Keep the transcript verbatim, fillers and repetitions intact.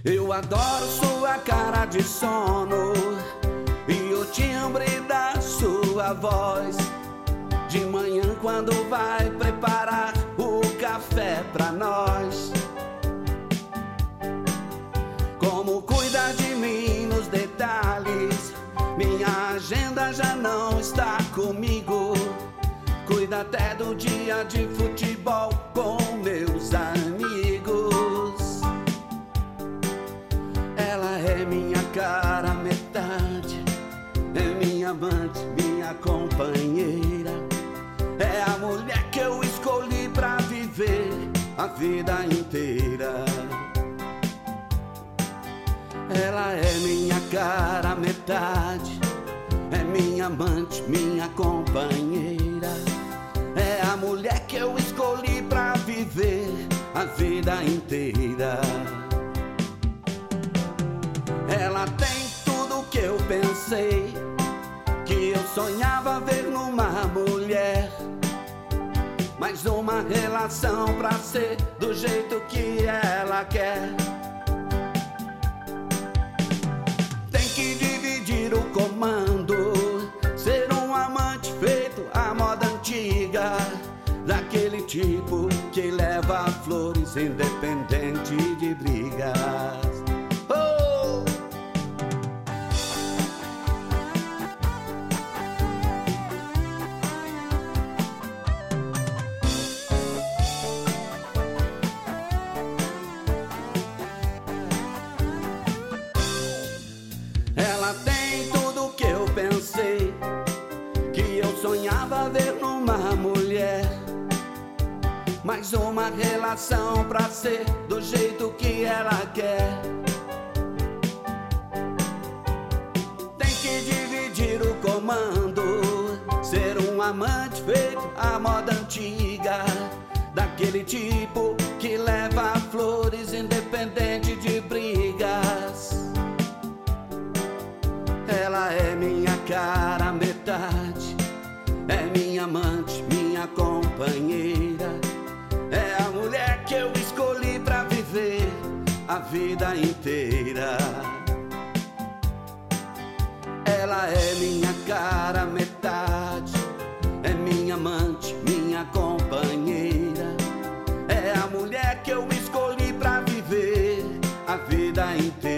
Eu adoro sua cara de sono e o timbre da sua voz. De manhã quando vai preparar o café pra nós. Como cuida de mim nos detalhes. Minha agenda já não está comigo. Cuida até do dia de futebol com meus amigos. Ela é minha cara metade, é minha amante, minha companheira. É a mulher que eu escolhi pra viver a vida inteira. Ela é minha cara metade, é minha amante, minha companheira. É a mulher que eu escolhi pra viver a vida inteira. Ela tem tudo que eu pensei, que eu sonhava ver numa mulher. Mais uma relação pra ser do jeito que ela quer. Tem que dividir o comando, ser um amante feito à moda antiga, daquele tipo que leva flores independente de brigas. Oh! Ela tem tudo que eu pensei, que eu sonhava ver numa mulher. Mais uma relação pra ser do jeito que ela quer. Tem que dividir o comando, ser um amante feito à moda antiga, daquele tipo que leva flores independente de brigas. Ela é minha cara metade, é minha amante, minha companheira. É a mulher que eu escolhi pra viver a vida inteira. Ela é minha cara metade, é minha amante, minha companheira. É a mulher que eu escolhi pra viver a vida inteira.